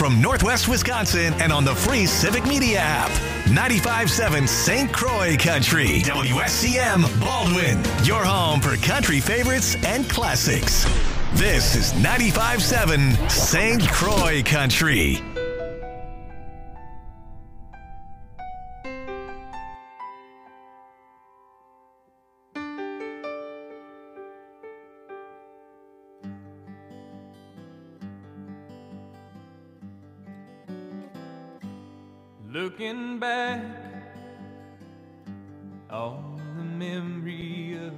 from Northwest Wisconsin and on the free Civic Media app. 95.7 St. Croix Country. WSCM Baldwin. Your home for country favorites and classics. This is 95.7 St. Croix Country. Looking back on the memory of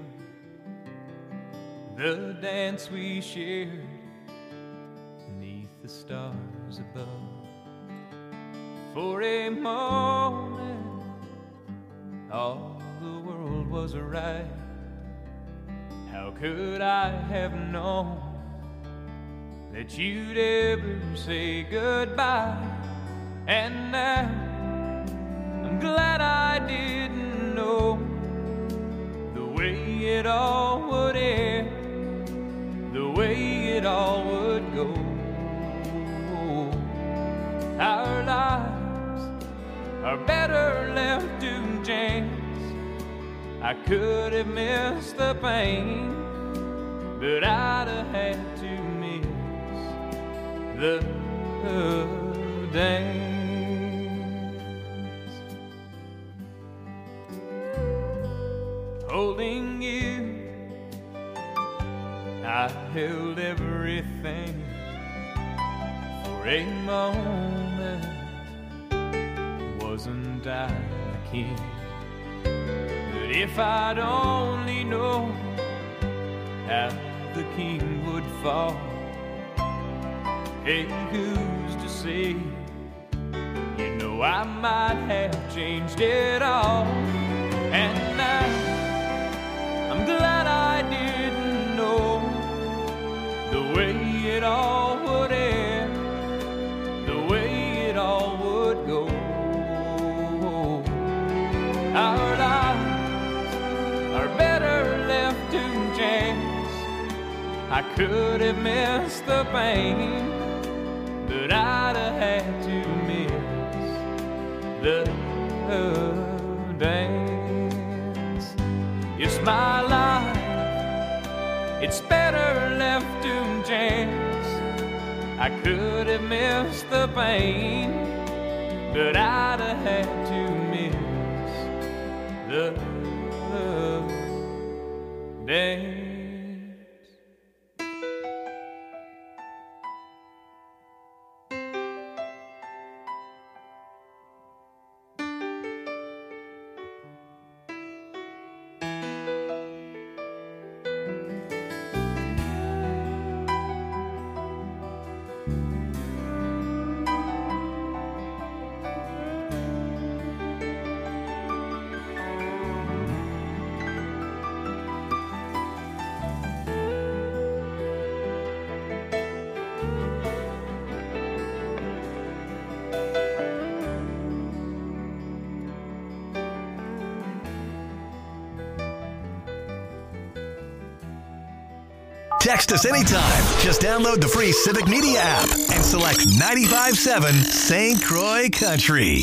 the dance we shared beneath the stars above. For a moment, all the world was right. How could I have known that you'd ever say goodbye? And now I'm glad I didn't know the way it all would end, the way it all would go. Our lives are better left to chance. I could have missed the pain, but I'd have had to miss the dance. Holding you, I held everything. For a moment, wasn't I the king? But if I'd only known how the king would fall, hey, who's to say? You know I might have changed it all. And now I'm glad I didn't know the way it all would end, the way it all would go. Our lives are better left to chance. I could have missed the pain, but I'd have had to miss the dance. It's my life, it's better left to chance. I could have missed the pain, but I'd have had to miss the dance. Text us anytime. Just download the free Civic Media app and select 95.7 St. Croix Country.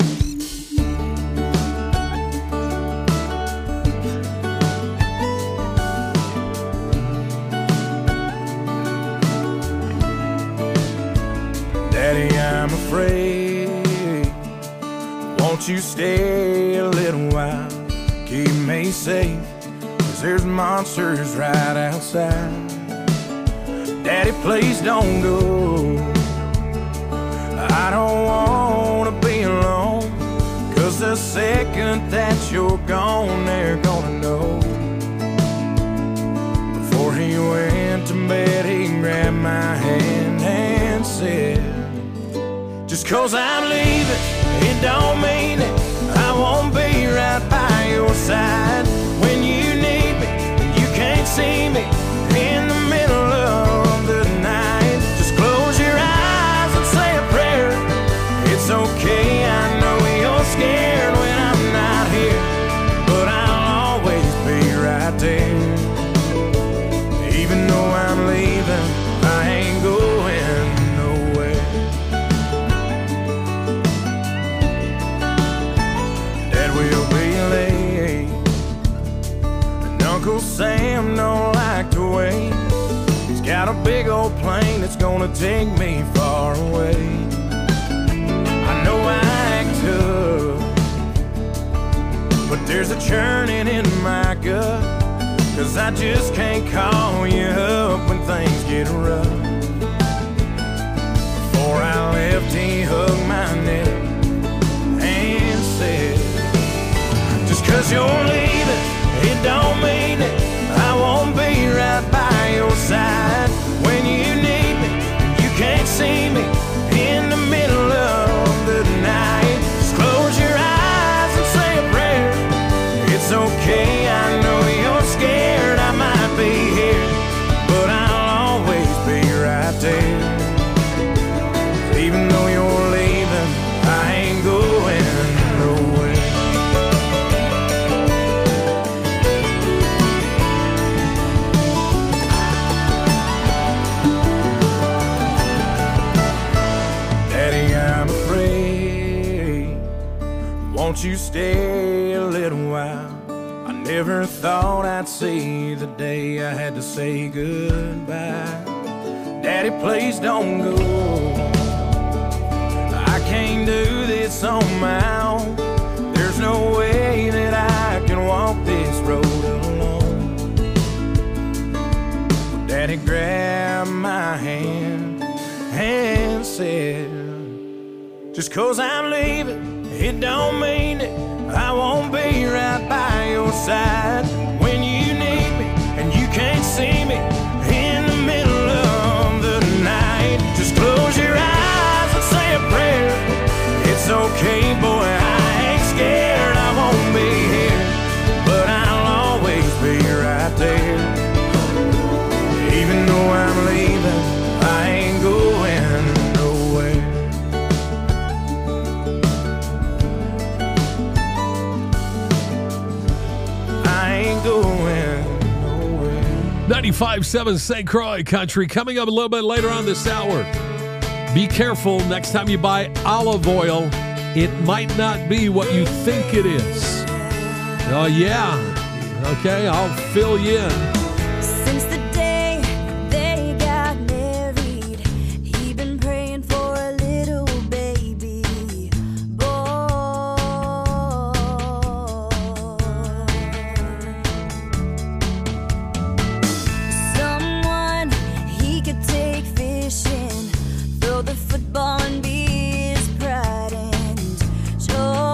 Daddy, I'm afraid. Won't you stay a little while? Keep me safe, 'cause there's monsters right outside. Daddy, please don't go. I don't wanna be alone, 'cause the second that you're gone, they're gonna know. Before he went to bed, he grabbed my hand and said, just 'cause I'm leaving, it don't mean it. I won't be right by your side when you need me. You can't see me in the middle of the night. Just close your eyes and say a prayer. It's okay, I know you're scared when I'm not here, but I'll always be right there. Even though I'm leaving, I ain't going nowhere. Uncle Sam don't like to wait. He's got a big old plane that's gonna take me far away. I know I act tough, but there's a churning in my gut, 'cause I just can't call you up when things get rough. Before I left, he hugged my neck and said, just 'cause you're leaving, it don't mean it. I won't be right by your side when you need me. You can't see me in the middle of the night. Just close your eyes and say a prayer. It's okay, I know you're scared I might be here, but I'll always be right there. Even though you're leaving, I ain't going nowhere. Daddy, I'm afraid. Won't you stay a little while? I never thought I'd see the day I had to say goodbye. Daddy, please don't go. I can't do this on my own. There's no way that I can walk this road alone. Daddy grabbed my hand and said, just 'cause I'm leaving, it don't mean it. I won't be right by your side when you need me and you can't see me in the middle of the night. Just close your eyes and say a prayer. It's okay, boy, I ain't scared. I won't be here, but I'll always be right there. Even though I'm leaving, I ain't going nowhere. 95.7 St. Croix Country. Coming up a little bit later on this hour. Be careful next time you buy olive oil. It might not be what you think it is. Oh, yeah. Okay, I'll fill you in. Since the day they got married, he been praying for a little baby boy. Someone he could take fishing, throw the football and be his pride and joy.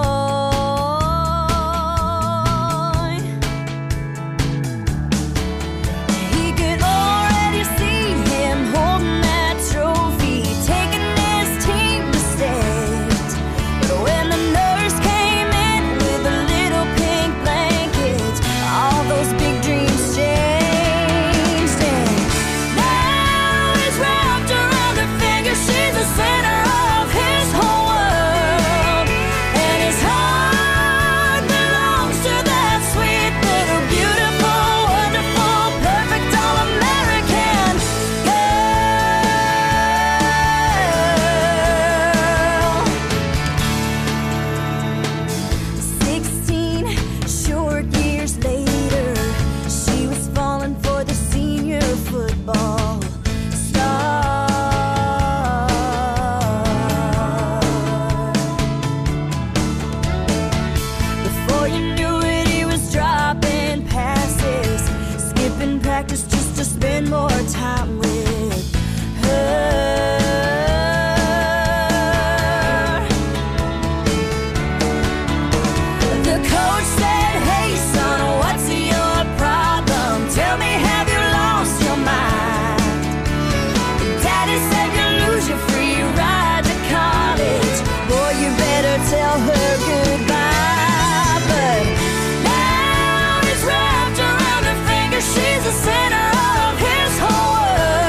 He could already see him holding that trophy, taking his team to state. But when the nurse came in with a little pink blanket, all those big dreams changed. And now he's wrapped around her finger. She's the center of his whole world, and his heart belongs to that sweet little beautiful, wonderful, perfect all-American girl. 16 short years later, she was falling for the senior football star. Before you knew it, he was dropping passes, skipping practice just to spend more time with her. The coach said, hey son, what's your problem? Tell me, have you lost your mind? Daddy said you lose your free ride to college. Boy, you better tell her goodbye. But now he's wrapped around her finger. She's the center of his whole world.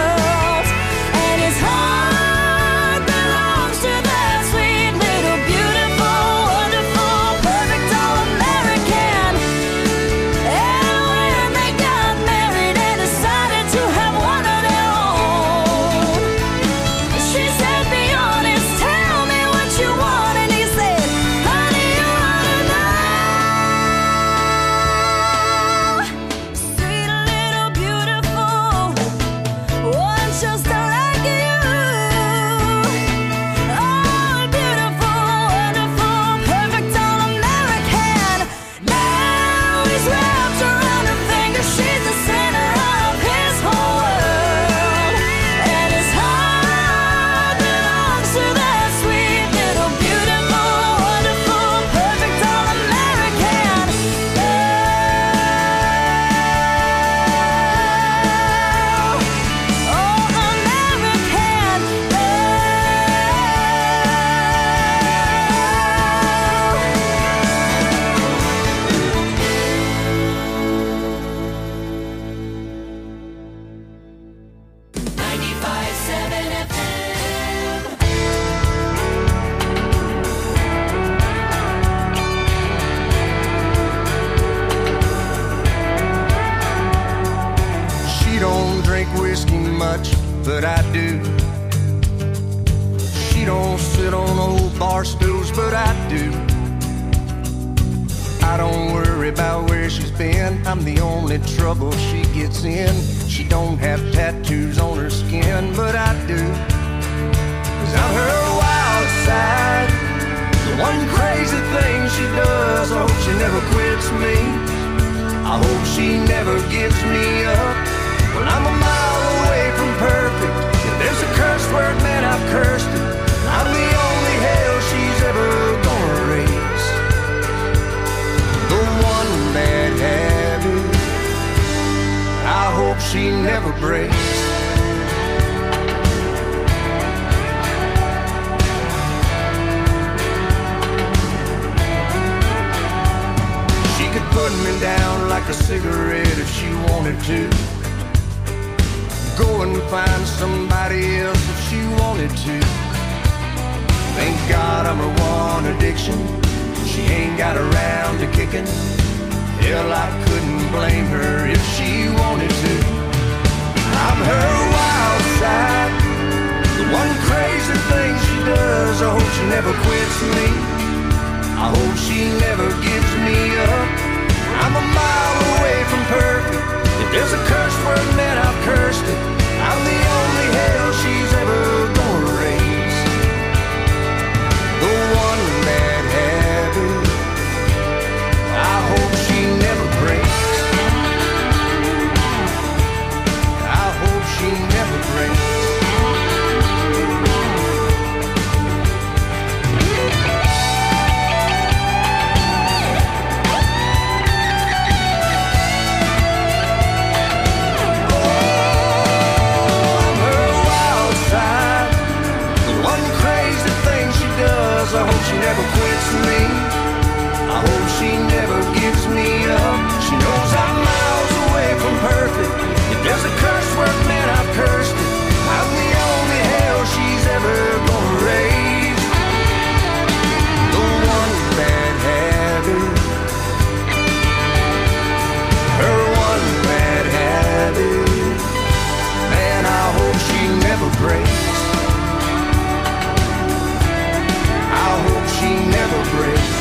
much, but I do. She don't sit on old bar stools, but I do. I don't worry about where she's been. I'm the only trouble she gets in. She don't have tattoos on her skin, but I do. 'Cause I'm her wild side, the one crazy thing she does. I hope she never quits me. I hope she never gives me up. Well, I'm a mile away from perfect. If there's a curse word, man, I've cursed it. I'm the only hell she's ever gonna raise. The one bad habit I hope she never breaks. She could put me down like a cigarette if she wanted to. Go and find somebody else if she wanted to. Thank God I'm her one addiction. She ain't got around to kicking. Hell, I couldn't blame her if she wanted to. I'm her wild side, the one crazy thing she does. I hope she never quits me. I hope she never gives me up. I'm a mile away from perfect. If there's a curse word, man, I've cursed it. I'm the only hell she's ever gonna raise. The one bad habit I hope she never breaks. I hope she never breaks. I hope she never quits me. I hope she never gives me up. She knows I'm miles away from perfect. If there's a curse word, man, I've cursed it. I'm the only hell she's ever gonna raise. The one bad habit, her one bad habit, man, I hope she never breaks. I hope she never breaks.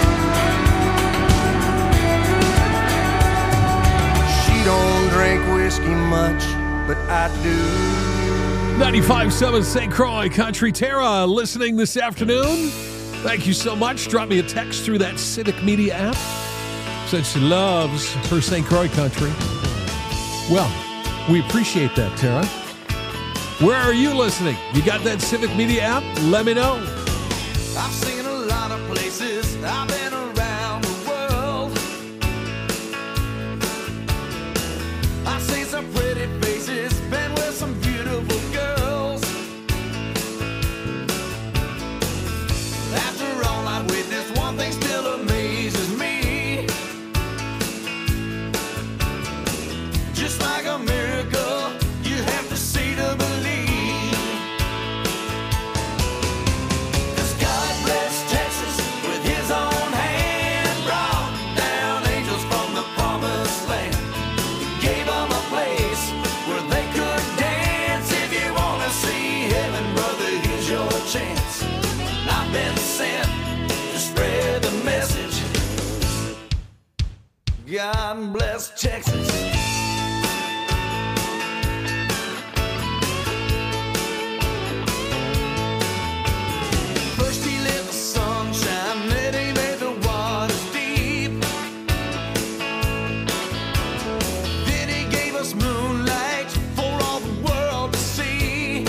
She don't drink whiskey much, but I do. 95.7 St. Croix Country. Tara, listening this afternoon. Thank you so much. Drop me a text through that Civic Media app. Said she loves her St. Croix Country. Well, we appreciate that, Tara. Where are you listening? You got that Civic Media app? Let me know. I've seen a lot of places, I've been around the world. I've seen some pretty faces, been with some beautiful girls. After all I've witnessed, one thing still amazes me. Just like a miracle, you have to see to believe. I've been sent to spread the message. God bless Texas. First he lit the sunshine, then he made the waters deep. Then he gave us moonlight for all the world to see.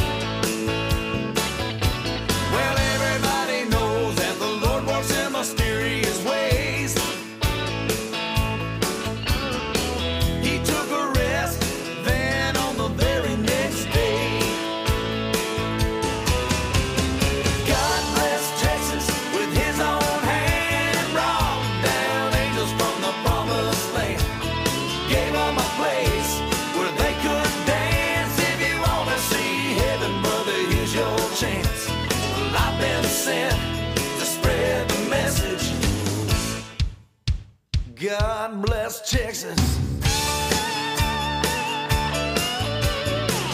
Mysterious ways. He took a rest, then on the very next day. God bless Texas with his own hand. Brought down angels from the promised land. Gave them a place where they could dance. If you want to see heaven, brother, here's your chance. Well, I've been sent to spread the message. God bless Texas.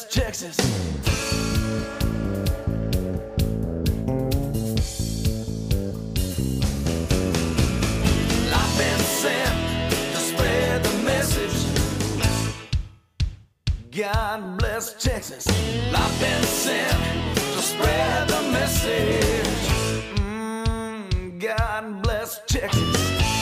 bless Texas. I've been sent to spread the message. God bless Texas. I've been sent to spread the message. God bless Texas.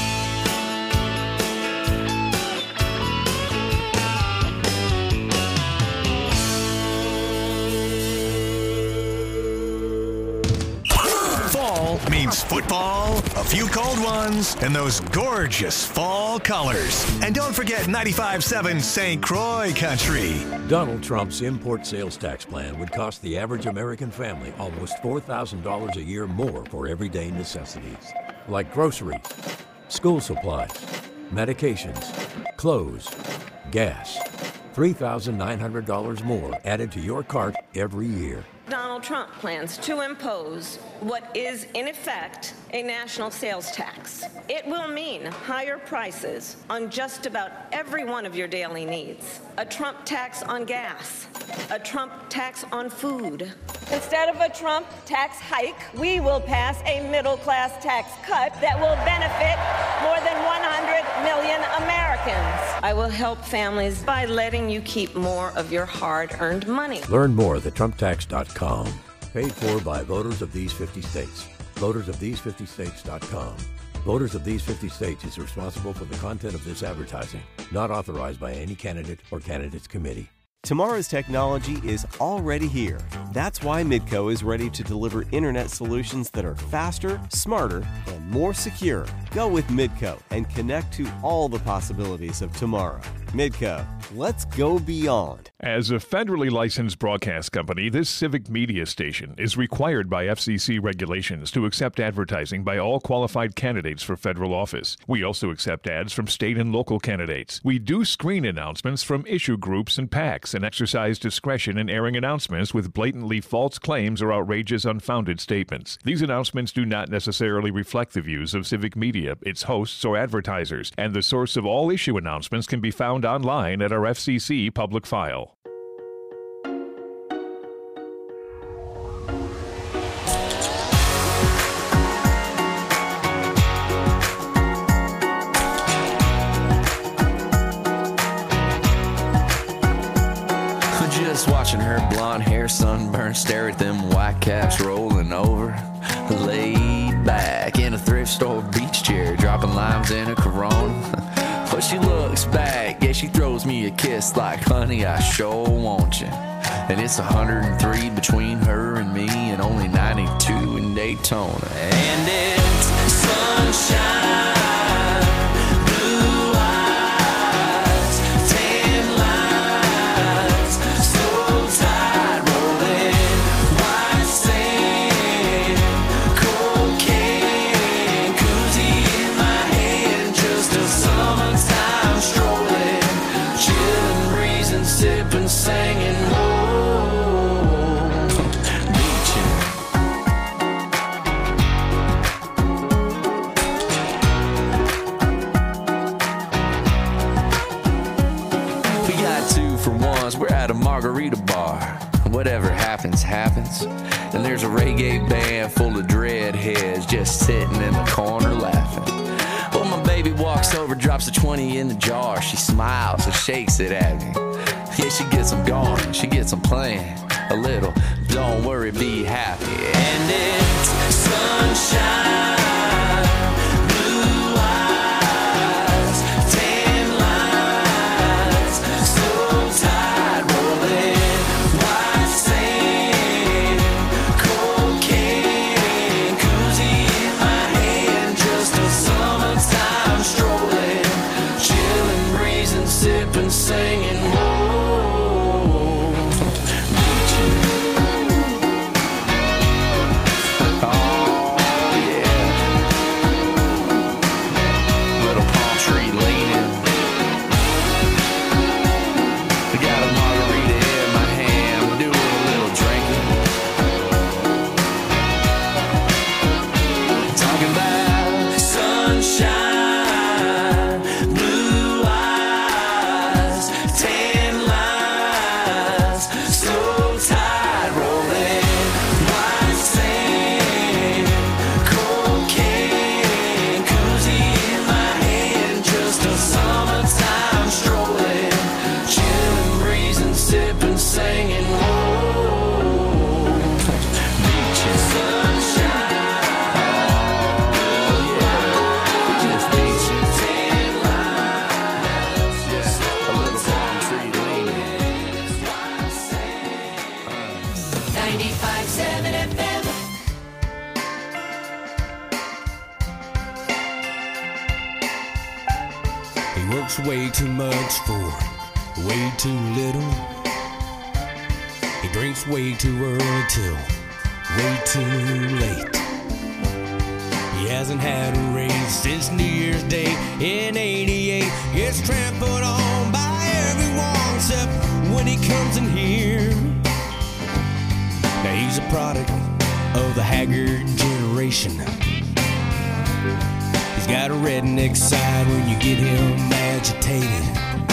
Fall means football, a few cold ones, and those gorgeous fall colors. And don't forget 95.7 St. Croix Country. Donald Trump's import sales tax plan would cost the average American family almost $4,000 a year more for everyday necessities, like groceries, school supplies, medications, clothes, gas. $3,900 more added to your cart every year. Donald Trump plans to impose what is, in effect, a national sales tax. It will mean higher prices on just about every one of your daily needs. A Trump tax on gas, a Trump tax on food. Instead of a Trump tax hike, we will pass a middle-class tax cut that will benefit more than 100 million Americans. I will help families by letting you keep more of your hard-earned money. Learn more at TrumpTax.com. Paid for by voters of these 50 states. VotersOfThese50States.com. Voters of these 50 states is responsible for the content of this advertising. Not authorized by any candidate or candidates committee. Tomorrow's technology is already here. That's why Midco is ready to deliver internet solutions that are faster, smarter, and more secure. Go with Midco and connect to all the possibilities of tomorrow. Midco, let's go beyond. As a federally licensed broadcast company, this civic media station is required by FCC regulations to accept advertising by all qualified candidates for federal office. We also accept ads from state and local candidates. We do screen announcements from issue groups and PACs and exercise discretion in airing announcements with blatantly false claims or outrageous, unfounded statements. These announcements do not necessarily reflect the views of civic media, its hosts, or advertisers, and the source of all issue announcements can be found online at our FCC public file. Just watching her blonde hair sunburn, stare at them white caps rolling over. Laid back in a thrift store beach chair, dropping limes in a Corona. But she looks back, yeah, she throws me a kiss like, honey, I sure want you. And it's 103 between her and me, and only 92 in Daytona. And it's sunshine. Singing, oh, beaching. We got 2 for 1s, we're at a margarita bar. Whatever happens, happens. And there's a reggae band full of dreadheads just sitting in the corner laughing. Well, my baby walks over, drops a 20 in the jar. She smiles and shakes it at me. Yeah, she gets them going, she gets them playing a little. Don't worry, be happy. And it's sunshine, blue eyes, tan lines, slow tide rolling, white sand, cocaine, koozie in my hand, just a summertime strolling, chilling, breezing, sipping, singing. 95.7 FM. He works way too much for way too little. He drinks way too early till way too late. He hasn't had a raise since New Year's Day in '88. Gets trampled on by everyone except when he comes in here. Now he's a product of the haggard generation. He's got a redneck side when you get him agitated.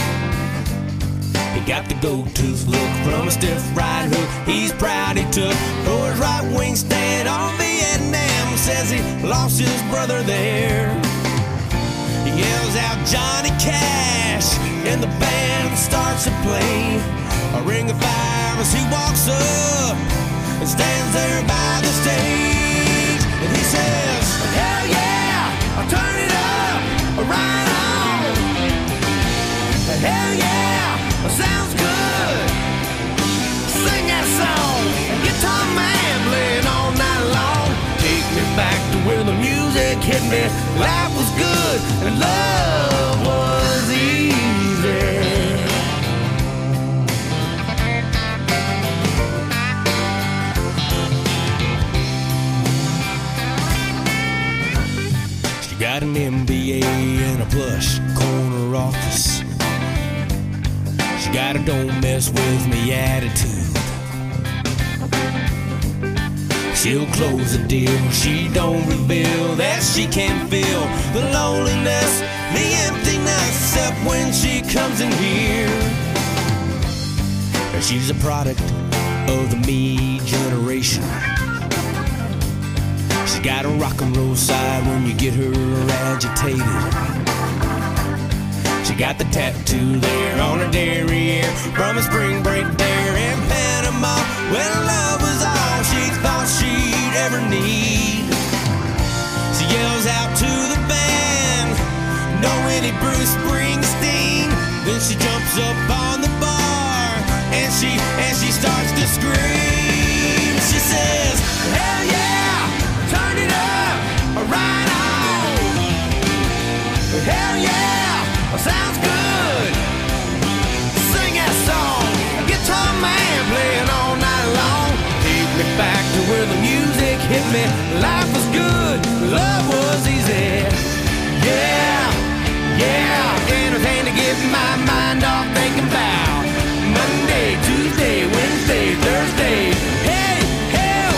He got the gold tooth look from a stiff right hook he's proud he took for his right wing stand on Vietnam. Says he lost his brother there. He yells out Johnny Cash and the band starts to play a ring of fire as he walks up and stands there by the stage. And he says, hell yeah, I'll turn it up, right on. Hell yeah, sounds good. Sing that song, guitar man playing all night long. Take me back to where the music hit me. Life was good and love was easy. She got an MBA and a plush corner office. She got a don't mess with me attitude. She'll close the deal, she don't reveal that she can feel the loneliness, the emptiness, except when she comes in here. And she's a product of the me generation. She's got a rock and roll side when you get her agitated. She got the tattoo there on her derriere from a spring break there in Panama when love was all she thought she'd ever need. She yells out to the band, "No any Bruce Springsteen." Then she jumps up on the bar and she starts to scream. She says, hell yeah, turn it up, right on. Hell yeah, sounds good. Sing that song, guitar man playing all night long. Take me back to where the music hit me. Life was good, love was easy. Yeah, yeah, anything to get my mind off thinking about Monday, Tuesday, Wednesday, Thursday. Hey, hell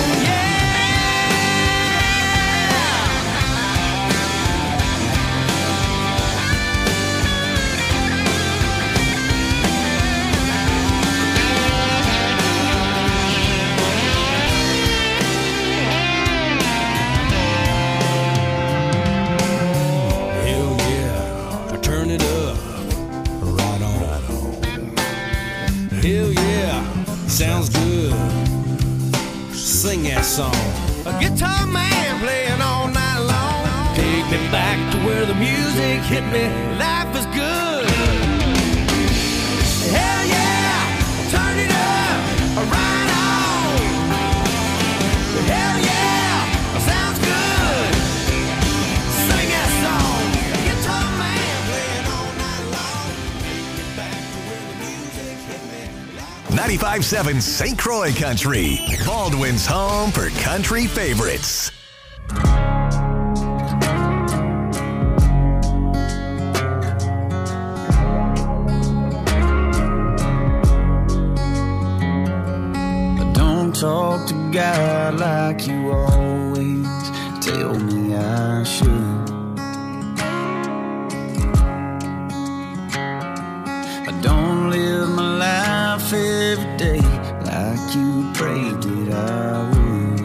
sounds good. Sing that song. A guitar man playing all night long. Take me back to where the music hit me. Life was good. Hell yeah, turn it up, right on. Hell yeah, sounds good. Sing that song. A guitar man playing all night long. Take me back to where the music hit me. 95.7 St. Croix Country, Baldwin's home for country favorites. Don't talk to God like you always tell me I should. I don't live my life every day like you prayed that I would.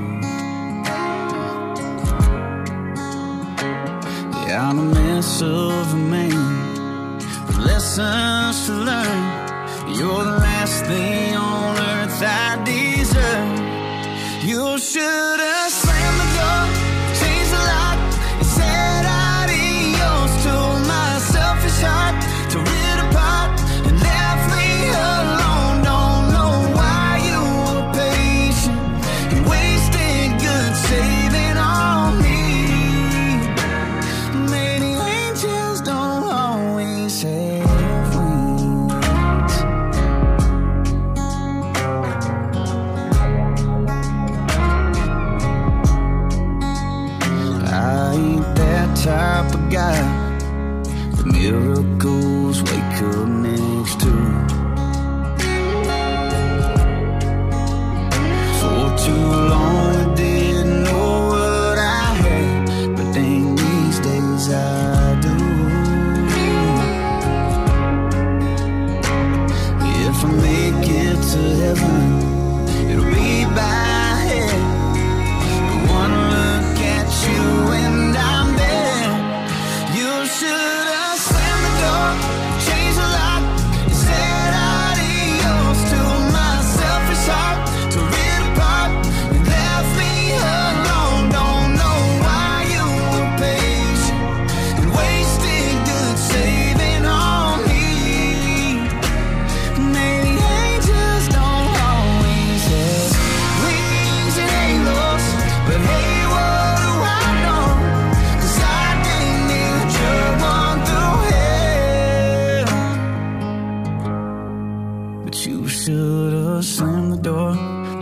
Yeah, I'm a mess of a man with lessons to learn. You're the last thing on earth I deserve. You should have slammed the door, changed the lock, and said adios to my selfish heart. To rid apart and left me alone. Don't know why you were patient.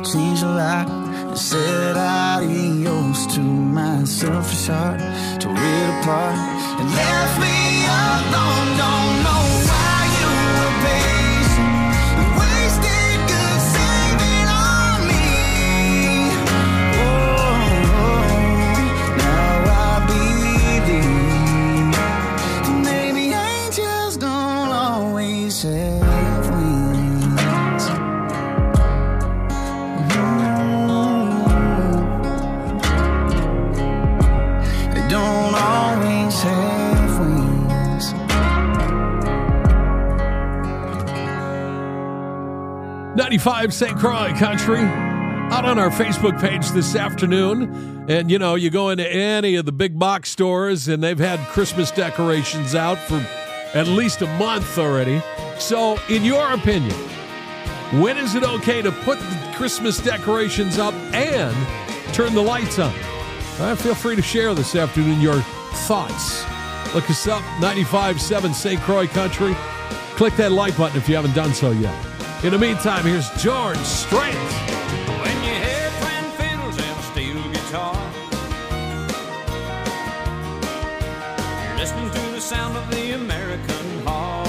changed a lot. And said adios to my selfish heart. Tore it apart and left me alone. Don't know why you were patient and wasted good saving on me. Now I believe maybe angels don't always have wings. They don't always have wings. 95 St. Croix Country out on our Facebook page this afternoon. And, you know, you go into any of the big box stores and they've had Christmas decorations out for at least a month already. So, in your opinion, when is it okay to put the Christmas decorations up and turn the lights on? Feel free to share this afternoon your thoughts. Look us up, 95.7 St. Croix Country. Click that like button if you haven't done so yet. In the meantime, here's George Strait. When you hear twin fiddles and a steel guitar, you're listening to the sound of the American heart.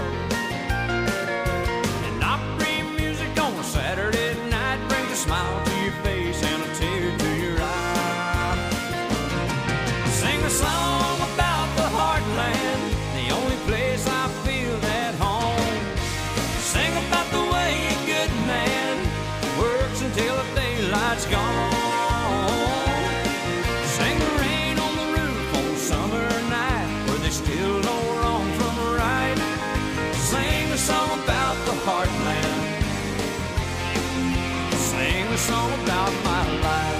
And Opry music on a Saturday night brings a smile to your face and a tear to your eye. Sing a song about the heartland, the only place I feel at home. Sing about the way a good man works until the daylight's gone. Sing the rain on the roof on a summer night where they still know wrong from right. Sing a song about the heartland. Sing a song about my life.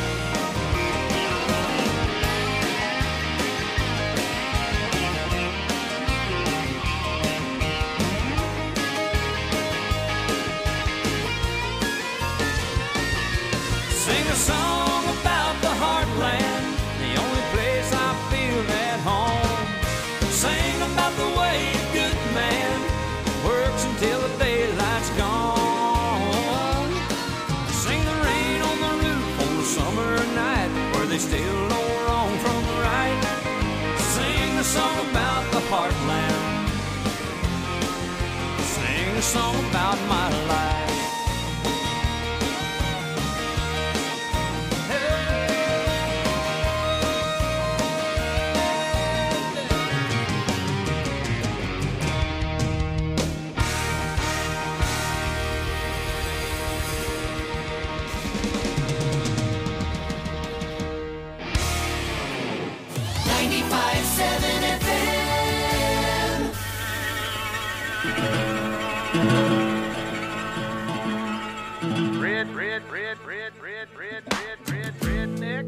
Sing a song about the heartland, the only place I feel at home. Sing about the way a good man works until the daylight's gone. Sing the rain on the roof on a summer night where they still know wrong from right. Sing a song about the heartland. Sing a song about my life. Redneck.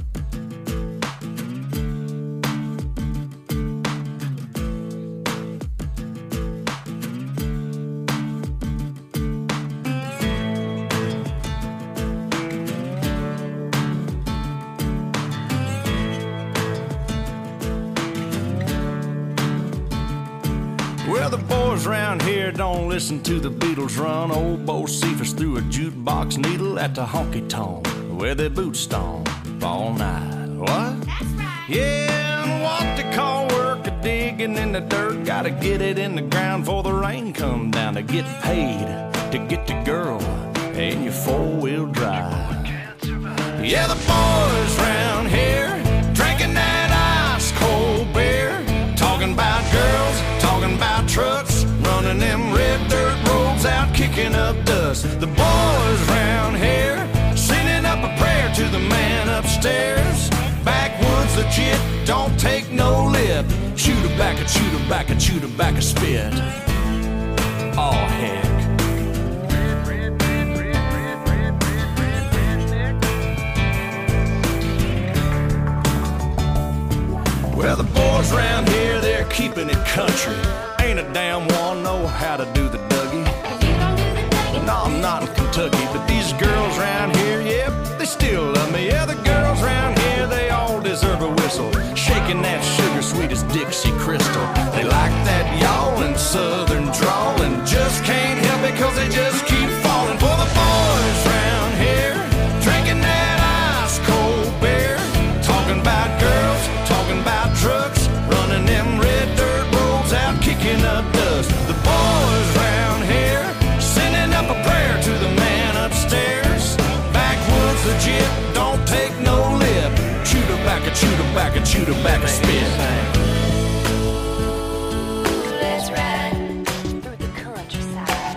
Well, the boys around here don't listen to the Beatles run. Old Bo Cephas threw a jukebox needle at the honky-tonk where they boot stomp all night. What? That's right. Yeah, and what they call work a digging in the dirt. Gotta get it in the ground before the rain come down to get paid to get the girl in your four-wheel drive. Yeah, the boys round here drinking that ice-cold beer, talking about girls, talking about trucks, running them red dirt roads out, kicking up dust. The boys round here sending up a prayer to the man upstairs. Backwoods legit, don't take no lip. Shoot her back, shoot her back, shoot her back a spit. Oh heck. Well, the boys around here, they're keeping it country. Ain't a damn one know how to do the Dougie. No, I'm not in Kentucky, but these girls around here, yep, they still love me. Yeah, the girls around here, they all deserve a whistle. Shaking that sugar sweet as Dixie Crystal. They like that yawling southern drawl and just can't help it 'cause they just keep falling for the boys around tobacco, chew tobacco, spit. Let's ride through the countryside.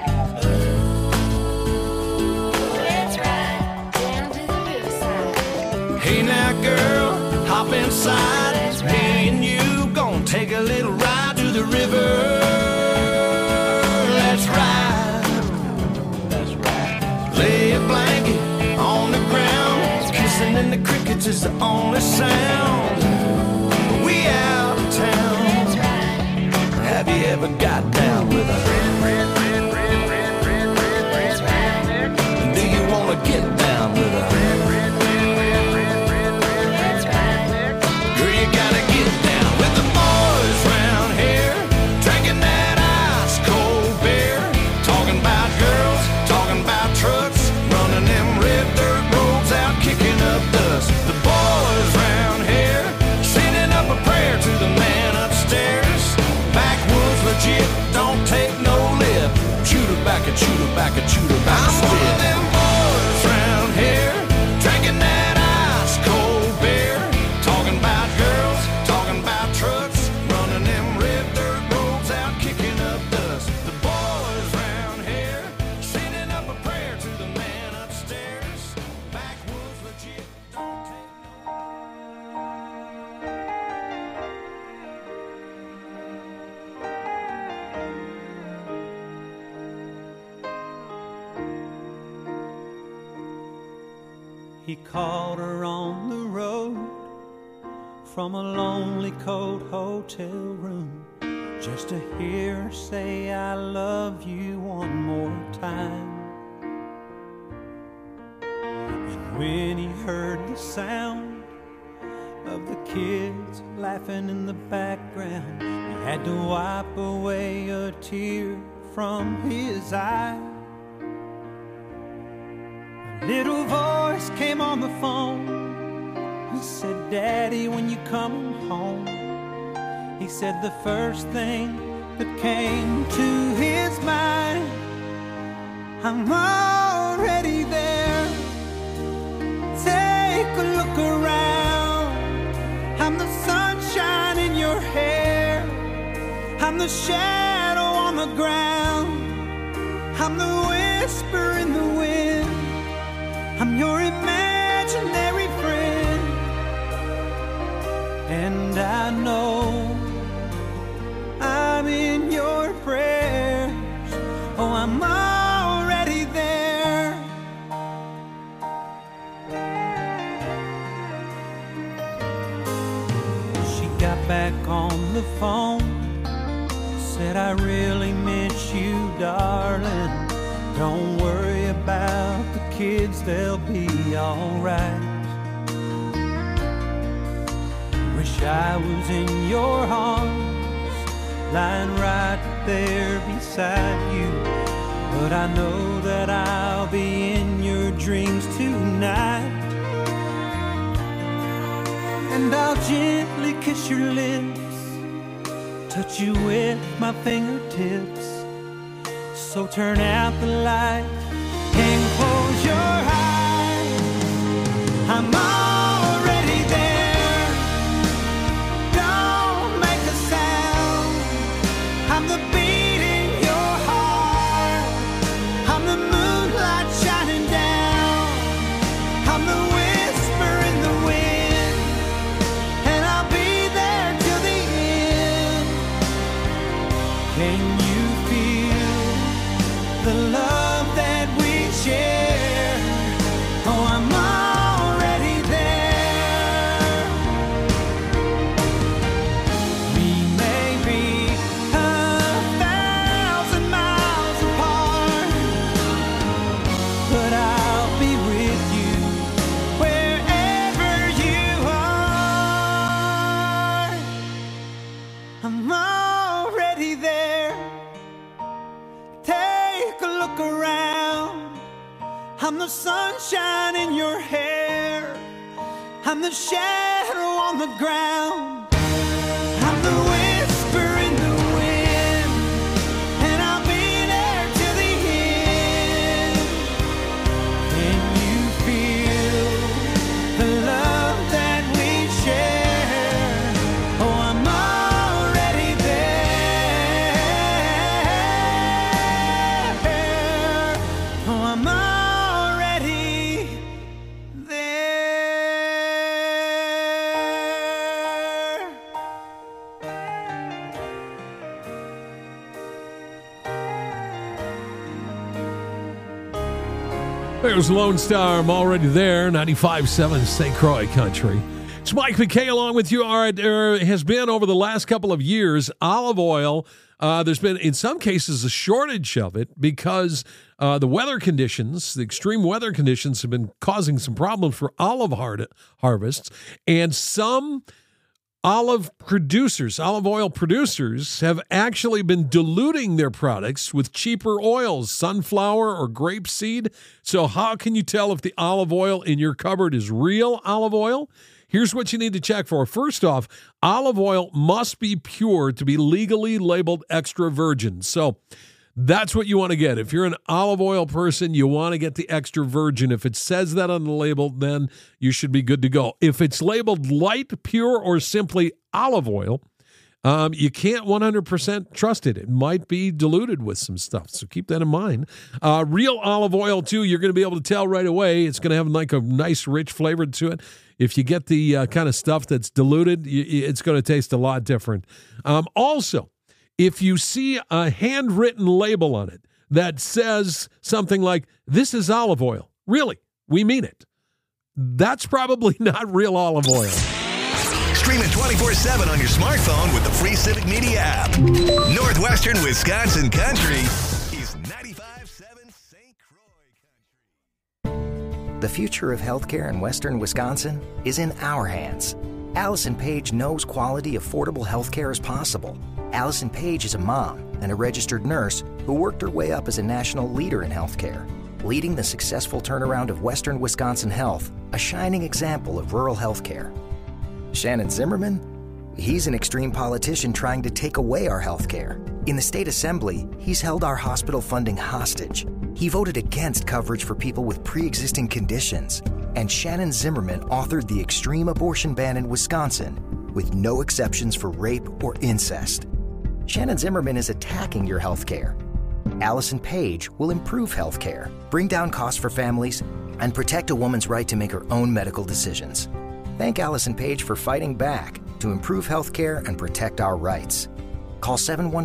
Let's ride down to the riverside. Hey now, girl, hop inside. Me and you gonna take a little ride to the river. Let's ride. Let's ride. Lay a blanket on the ground. Kissing in the crickets is the only sound. We out of town. Let's ride. Have you ever got down with a Let's ride. Do you wanna get down with a Let's ride. Girl, you gotta get down with the boys round here, drinking that ice cold beer, talking about girls, talking about trucks, running them red dirt roads out, kicking up dust. The boys round here, sending up a prayer to the man upstairs. Backwoods legit, don't take no lip. Chew tobacco, chew tobacco, chew tobacco. I'm one of them boys round here, drinking that ice cold beer, talking about girls, talking about trucks, running them red dirt roads out, kicking up dust. The boys round here, sending up a prayer to the man upstairs. Backwoods legit, don't take He called her on the road from a lonely cold hotel room just to hear her say I love you one more time. And when he heard the sound of the kids laughing in the background, he had to wipe away a tear from his eye. Little voice came on the phone. He said, Daddy, when you come home. He said the first thing that came to his mind, I'm already there. Take a look around. I'm the sunshine in your hair. I'm the shadow on the ground. I'm the whisper in the wind. I'm your imaginary friend, and I know I'm in your prayers. Oh, I'm already there. She got back on the phone, said I really miss you, darling. Don't worry about the kids, they'll be alright. Wish I was in your arms, lying right there beside you. But I know that I'll be in your dreams tonight. And I'll gently kiss your lips, touch you with my fingertips. So turn out the light and close your eyes. I'm already there. Don't make a sound. I'm the beat in your heart. I'm the moonlight shining down. I'm the whisper in the wind. And I'll be there till the end. Can you feel the love that we share? Oh, I'm already there. We may be 1,000 miles apart, but I'll be with you wherever you are. I'm already there. Take a look around. I'm the sunshine in your hair. I'm the shadow on the ground. I'm the whisper in the wind. And I'll be there till the end. Can you feel the love that we share? There's Lone Star. I'm already there. 95.7 St. Croix Country. It's Mike McKay along with you. All right, there has been over the last couple of years olive oil. There's been, in some cases, a shortage of it because the weather conditions, the extreme weather conditions, have been causing some problems for olive harvests. And some olive oil producers have actually been diluting their products with cheaper oils, sunflower or grapeseed. So how can you tell if the olive oil in your cupboard is real olive oil? Here's what you need to check for. First off, olive oil must be pure to be legally labeled extra virgin. So that's what you want to get. If you're an olive oil person, you want to get the extra virgin. If it says that on the label, then you should be good to go. If it's labeled light, pure, or simply olive oil, you can't 100% trust it. It might be diluted with some stuff, so keep that in mind. Real olive oil, too, you're going to be able to tell right away. It's going to have like a nice, rich flavor to it. If you get the kind of stuff that's diluted, it's going to taste a lot different. Also, if you see a handwritten label on it that says something like, this is olive oil, really, we mean it, that's probably not real olive oil. Stream it 24/7 on your smartphone with the free Civic Media app. Northwestern Wisconsin Country is 95.7 St. Croix. The future of healthcare in Western Wisconsin is in our hands. Allison Page knows quality, affordable healthcare is possible. Allison Page is a mom and a registered nurse who worked her way up as a national leader in healthcare, leading the successful turnaround of Western Wisconsin Health, a shining example of rural healthcare. Shannon Zimmerman? He's an extreme politician trying to take away our healthcare. In the state assembly, he's held our hospital funding hostage. He voted against coverage for people with pre-existing conditions. And Shannon Zimmerman authored the extreme abortion ban in Wisconsin with no exceptions for rape or incest. Shannon Zimmerman is attacking your health care. Allison Page will improve health care, bring down costs for families, and protect a woman's right to make her own medical decisions. Thank Allison Page for fighting back to improve health care and protect our rights. Call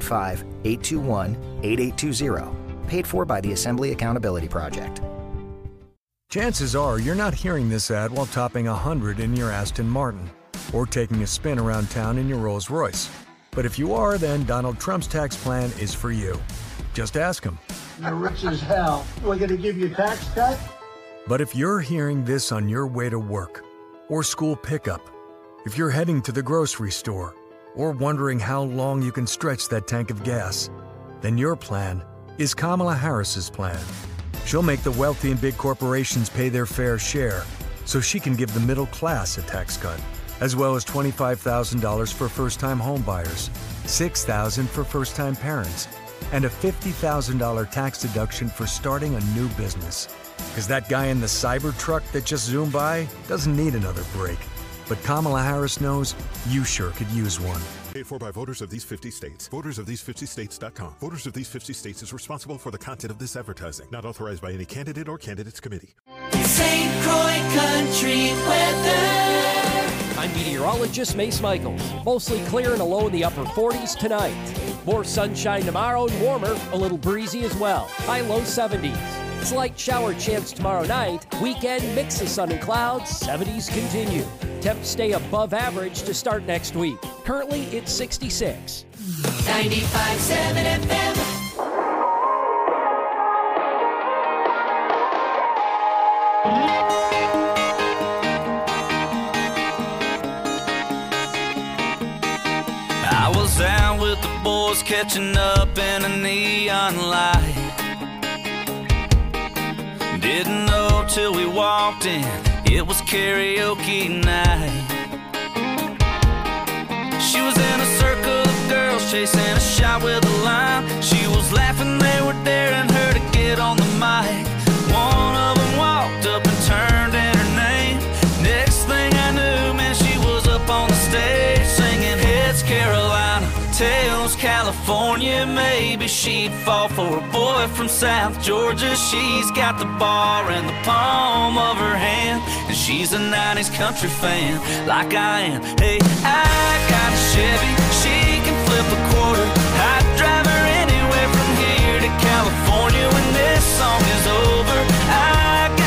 715-821-8820. Paid for by the Assembly Accountability Project. Chances are you're not hearing this ad while topping 100 in your Aston Martin or taking a spin around town in your Rolls Royce. But if you are, then Donald Trump's tax plan is for you. Just ask him. You're rich as hell. We're going to give you a tax cut? But if you're hearing this on your way to work or school pickup, if you're heading to the grocery store or wondering how long you can stretch that tank of gas, then your plan is Kamala Harris's plan. She'll make the wealthy and big corporations pay their fair share so she can give the middle class a tax cut, as well as $25,000 for first-time home buyers, $6,000 for first-time parents, and a $50,000 tax deduction for starting a new business. Because that guy in the cyber truck that just zoomed by doesn't need another break. But Kamala Harris knows you sure could use one. Paid for by voters of these 50 states. VotersOfThese50States.com. Voters of these 50 states is responsible for the content of this advertising. Not authorized by any candidate or candidates committee. St. Croix Country weather. I'm meteorologist Mace Michaels. Mostly clear and a low in the upper 40s tonight. More sunshine tomorrow and warmer, a little breezy as well. High low 70s. Slight shower chance tomorrow night. Weekend mix of sun and clouds. 70s continue. Temps stay above average to start next week. Currently, it's 66. 95.7 FM. I was out with the boys catching up in a neon light. Didn't know till we walked in, it was karaoke night. She was in a circle of girls chasing a shot with a line. She was laughing, they were daring her to get on the mic. One of them walked up and turned in her name. Next thing I knew, man, she was up on the stage singing Heads Carolina, Tails California. Maybe she'd fall for a boy from South Georgia. She's got the bar in the palm of her hand, and she's a 90s country fan like I am. Hey, I got a Chevy, she can flip a quarter. I'd drive her anywhere from here to California when this song is over. I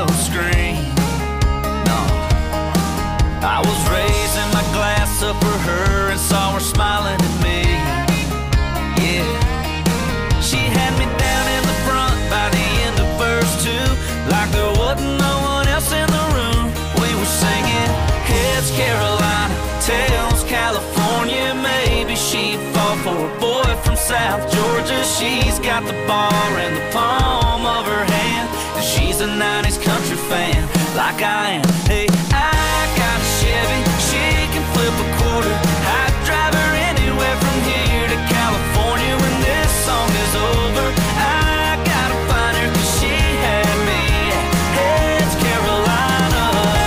screen. No, I was raising my glass up for her and saw her smiling at me. Yeah, she had me down in the front by the end of verse 2, like there wasn't no one else in the room. We were singing, heads Carolina, tails California. Maybe she'd fall for a boy from South Georgia. She's got the bar in the palm of her hand, and she's a 90s country fan, like I am. Hey, I got a Chevy, she can flip a quarter. I'd drive her anywhere from here to California. When this song is over, I gotta find her, 'cause she had me at Heads Carolina.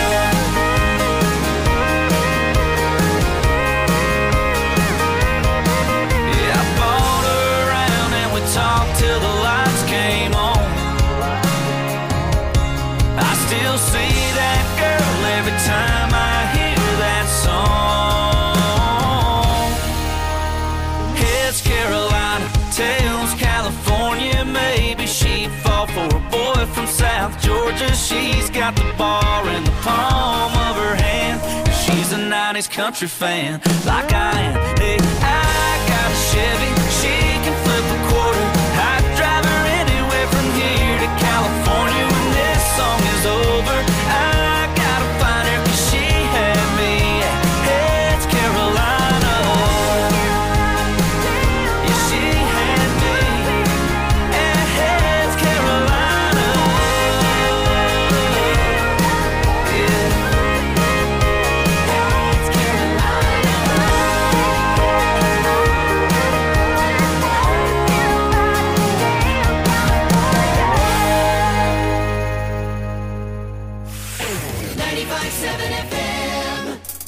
Yeah, I bought her around and we talked till the lights came on. I still see that girl every time I hear that song. Heads Carolina, tails California. Maybe she'd fall for a boy from South Georgia. She's got the bar in the palm of her hand, and she's a 90s country fan, like I am. Hey, I got a Chevy, she can flip a quarter. I'd drive her anywhere from here to California. When this song is over, I gotta find her, 'cause she had me at Heads Carolina. Yeah, she had me at Heads Carolina. Yeah. Heads Carolina. 95.7 FM.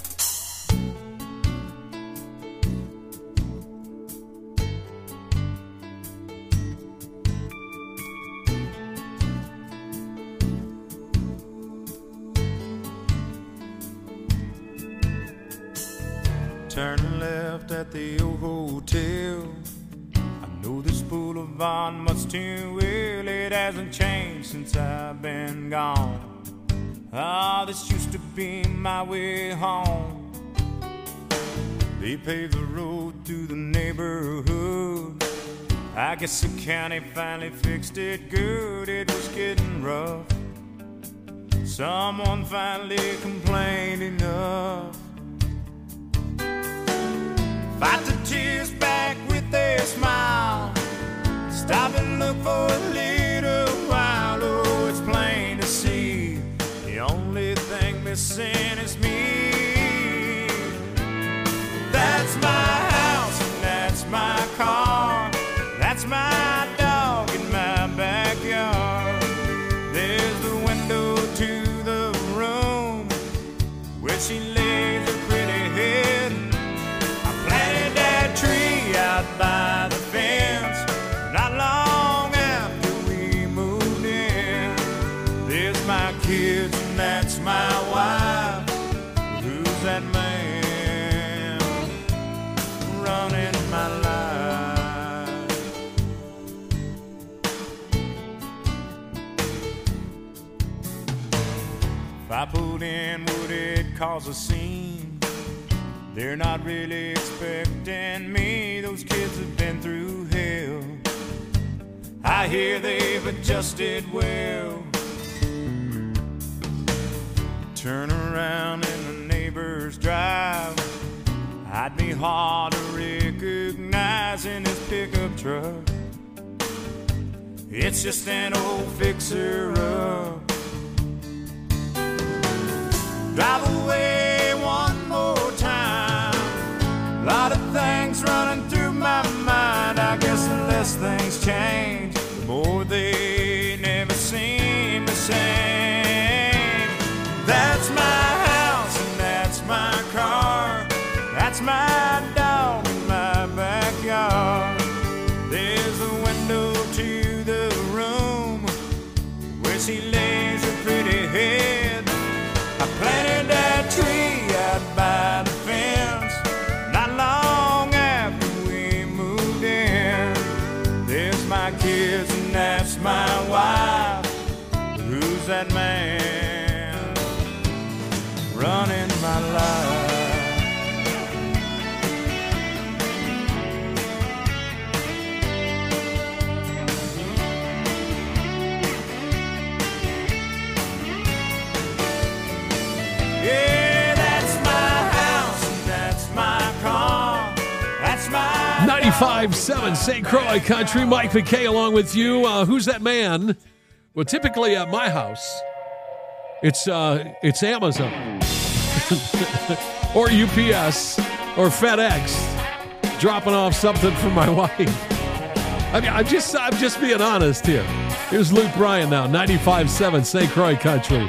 Turn left at the old hotel. I know this boulevard much too well. It hasn't changed since I've been gone. Ah, this used to be my way home. They paved the road through the neighborhood. I guess the county finally fixed it good. It was getting rough. Someone finally complained enough. Fight the tears back with a smile. Stop and look for a little while. Oh, it's plain to see the only thing missing is me. That's my house and that's my car. That's my dog in my backyard. There's the window to the room where she lays her pretty head. I planted that tree out by the fence not long after we moved in. There's my kids and that's my wife. Who's that man running my life? If I pulled in, would it cause a scene? They're not really expecting me. Those kids have been through hell. I hear they've adjusted well. Turn around in the neighbor's drive. I'd be hard to recognize in his pickup truck. It's just an old fixer-up. Drive away one more time. A lot of things running through my mind. I guess the less things change, the more they never seem the same. That's my house and that's my car. That's my dog in my backyard. There's the window to the room where she lays her pretty head. I planted that tree out by the fence not long after we moved in. There's my kids and that's my wife. Who's that man running my life. Yeah, that's my house, and that's my car, that's my 95.7 St. Croix Country. Mike McKay along with you. Who's that man? Well, typically at my house, it's Amazon or UPS or FedEx dropping off something for my wife. I mean, I'm just being honest here. Here's Luke Bryan now, 95.7 St. Croix Country.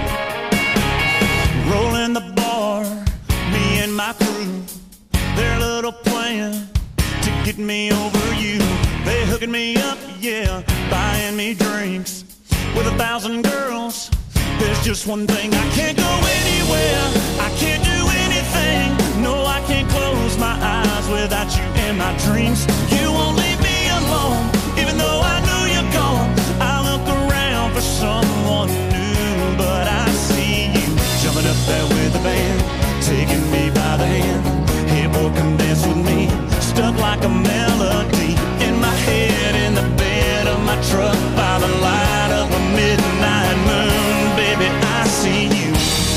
rolling the bar, me and my crew, their little plan to get me over you. They hooking me up, yeah, buying me drinks with 1,000 girls. There's just one thing, I can't go anywhere, I can't do anything. No, I can't close my eyes without you in my dreams. You won't leave me alone, even though I know you're gone. I look around for someone new, but I see you jumping up there with the band, taking me by the hand. Hey boy, come dance with me, stuck like a melody in my head, in the bed of my truck, by the light of a midnight moon. Baby, I see you.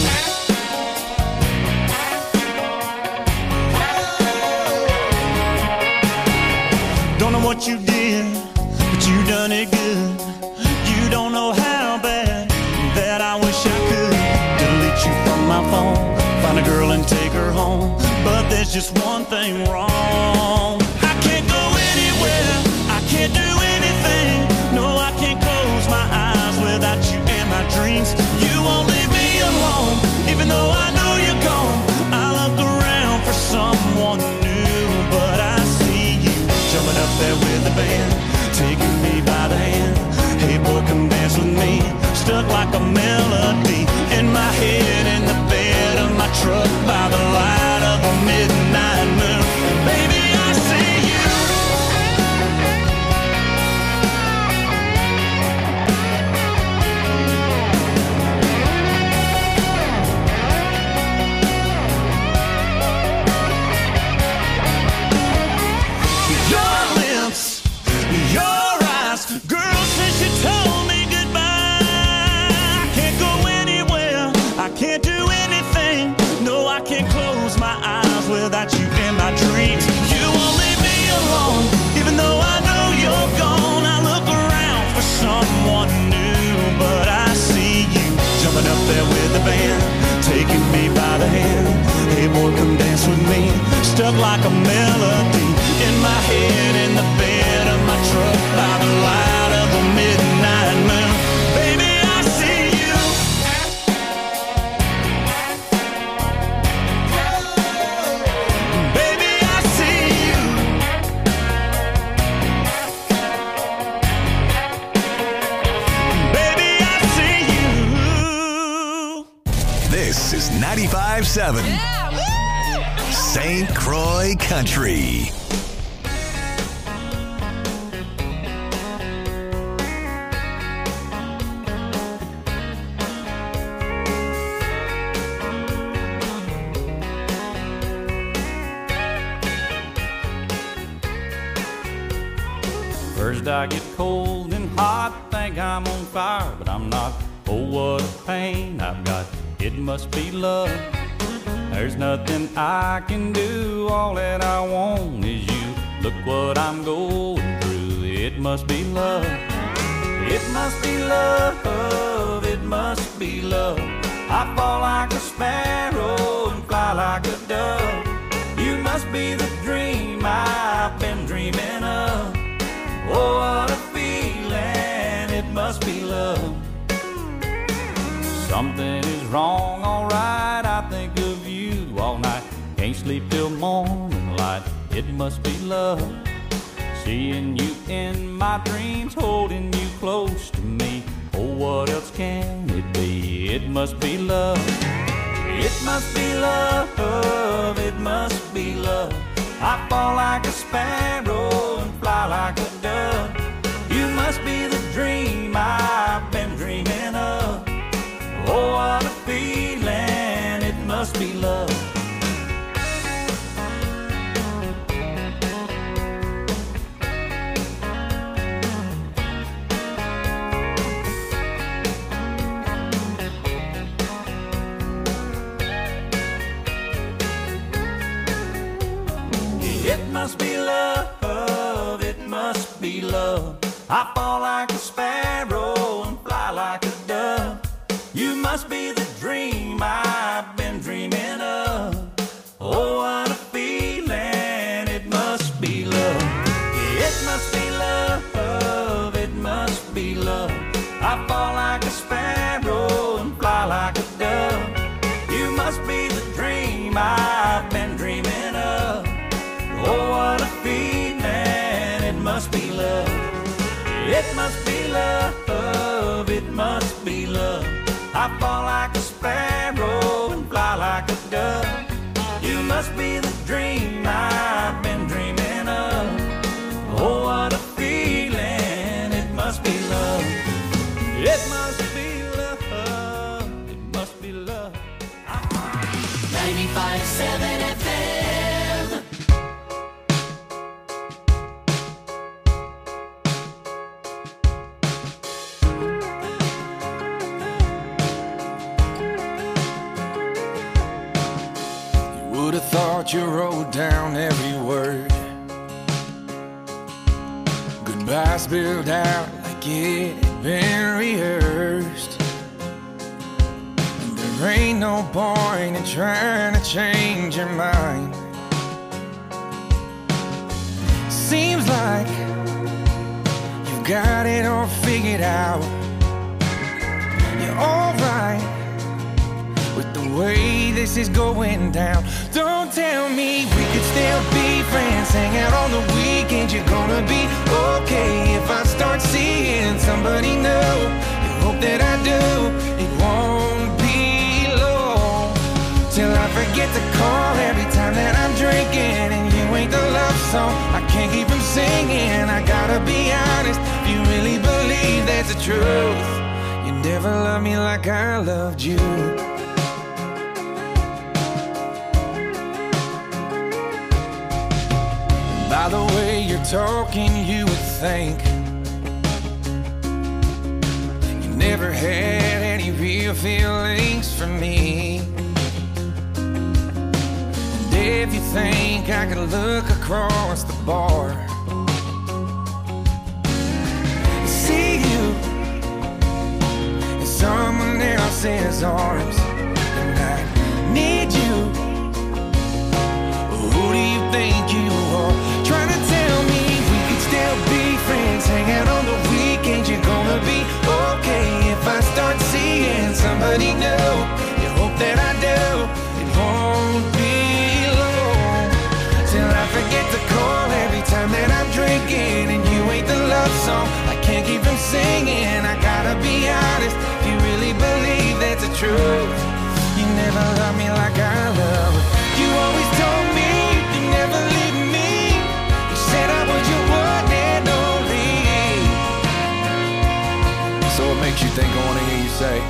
Don't know what you did, but you done it good. You don't know how bad that I wish I could delete you from my phone, find a girl and take her home. But there's just one thing wrong, I can't go anywhere, I can't do anything. No, I can't close my eyes without you in my dreams. You won't leave me alone, even though I know you're gone. I look around for someone new, but I see you jumping up there with the band, taking me by the hand. Hey boy, come dance with me, stuck like a melody in my head, in the bed of my truck, by the light of a midnight moon. Baby, I see you. Your lips, your eyes, girl, since you told me goodbye, I can't go anywhere, I can't do anything. No, I can't close my eyes without you in my dreams. You won't leave me alone, even though I know you're gone. I look around for someone new, but I see you jumping up there with the band, taking me by the hand. Hey boy, come dance with me, stuck like a melody in my head, in the bed of my truck, by the light of the midnight moon. Baby, I see you. Baby, I see you. Baby, I see you. This is 95.7 St. Croix Country. First I get cold and hot, think I'm on fire, but I'm not. Oh, what a pain I've got, it must be love. There's nothing I can do, all that I want is you. Look what I'm going through, it must be love. It must be love, it must be love. I fall like a sparrow and fly like a dove. You must be the dream I've been dreaming of. Oh, what a feeling, it must be love. Something is wrong, alright, I think of you all night. Can't sleep till morning light, it must be love. Seeing you in my dreams, holding you close to me. Oh, what else can it be? It must be love. It must be love, it must be love. I fall like a sparrow and fly like a dove. You must be the dream I've been dreaming of. Oh, what a feeling, must be love, it must be love. I fall like a sparrow and fly like a dove. You must be the dream I've been dreaming of. Oh, what a feeling, it must be love. It must be love, it must be love. I fall like a sparrow and fly like a dove. You must be the dream I've been dreaming of. Oh, what a feeling, it must be love. It must be love, it must be love. I fall like a sparrow and fly like a dove. You must be the dream I've been dreaming of. Oh, what a feeling, it must be love. It must be love, it must be love. 95.7 FM. Would have thought you wrote down every word. Goodbye spilled out like it had been rehearsed. And there ain't no point in trying to change your mind. Seems like you've got it all figured out. You're alright with the way this is going down. Don't tell me we could still be friends, hang out on the weekends. You're gonna be okay if I start seeing somebody new. You hope that I do. It won't be long till I forget to call every time that I'm drinking, and you ain't the love song I can't keep from singing. I gotta be honest, if you really believe that's the truth, you never loved me like I loved you. By the way you're talking, you would think you never had any real feelings for me. And if you think I could look across the bar, see you in someone else's arms, and I need you. Who do you think you are? Trying to tell me we could still be friends, hang out on the weekends. You're gonna be okay if I start seeing somebody new. You hope that I do. It won't be long till I forget to call every time that I'm drinking, and you ain't the love song I can't keep from singing. I gotta be honest, if you really believe that's the truth, you never loved me like I love. You always told me you never leave me. You said I was your one and only. So what makes you think I want to hear you say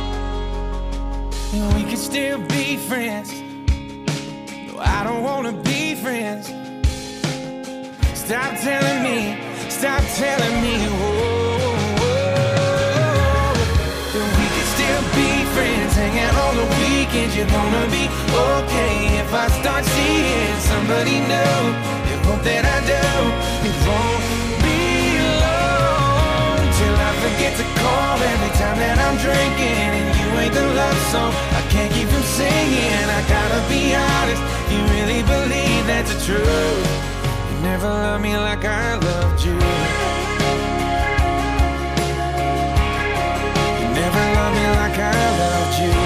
we could still be friends? No, I don't want to be friends. Stop telling me, whoa, that we could still be friends, hang out on the weekends. You're gonna be okay if I start seeing somebody new. You hope that I do. It won't be long till I forget to call every time that I'm drinking, and you ain't the love song I can't keep from singing. I gotta be honest, you really believe that's the truth. You never loved me like I loved you. You never loved me like I loved you.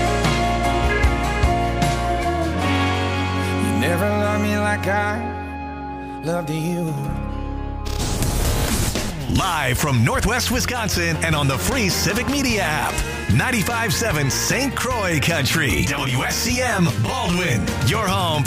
You never loved me like I loved you. Live from Northwest Wisconsin and on the free Civic Media app. 95.7 St. Croix Country. WSCM Baldwin. Your home